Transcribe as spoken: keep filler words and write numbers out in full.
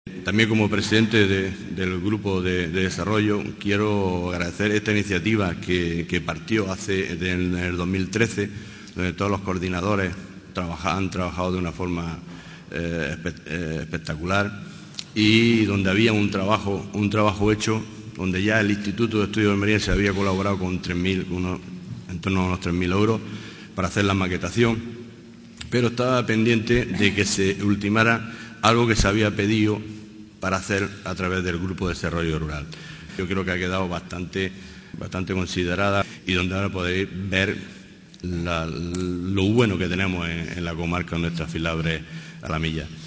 También como presidente de, del Grupo de, de Desarrollo quiero agradecer esta iniciativa que, que partió hace en el dos mil trece, donde todos los coordinadores trabaja, han trabajado de una forma eh, espe, eh, espectacular y donde había un trabajo, un trabajo hecho, donde ya el Instituto de Estudios de Almería había colaborado con tres mil, unos, en torno a unos tres mil euros para hacer la maquetación, pero estaba pendiente de que se ultimara algo que se había pedido para hacer a través del Grupo de Desarrollo Rural. Yo creo que ha quedado bastante, bastante considerada y donde ahora podéis ver la, lo bueno que tenemos en, en la comarca, en nuestra Filabres a la Milla.